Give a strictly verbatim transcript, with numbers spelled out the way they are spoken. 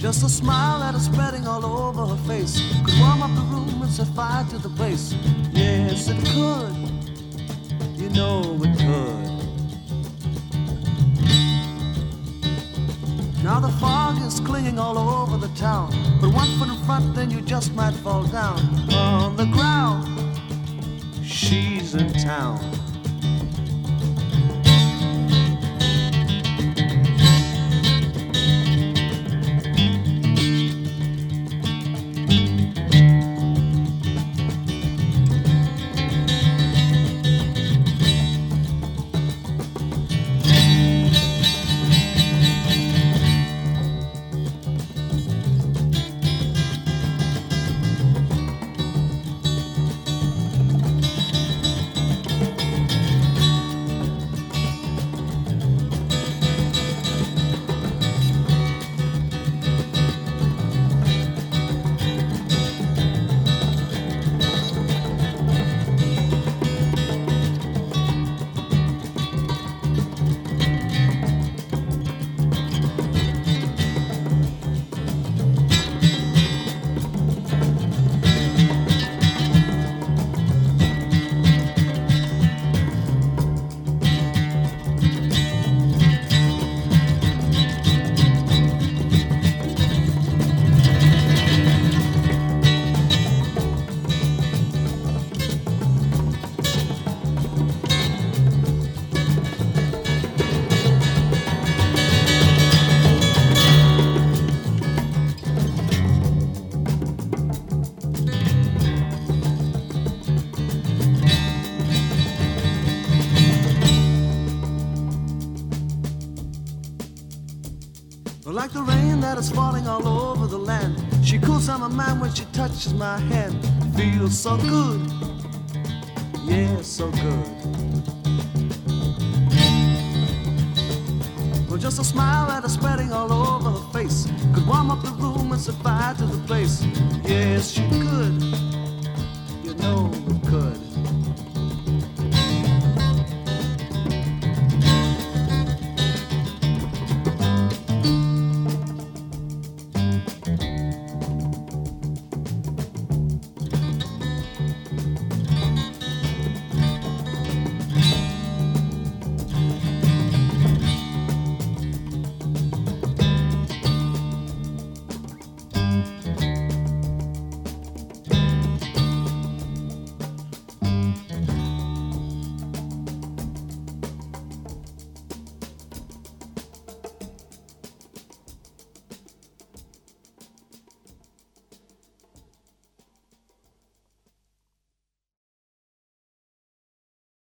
Just a smile that is spreading all over her face could warm up the room and set fire to the place. Yes, it could. You know it could. Now the fog is clinging all over the town, but one foot in front, then you just might fall down on the ground. She's in town. Like the rain that is falling all over the land, she cools down my mind when she touches my hand. Feels so good, yeah, so good. Well, just a smile that is spreading all over her face could warm up the room and set fire to the place. Yes, she could, you know.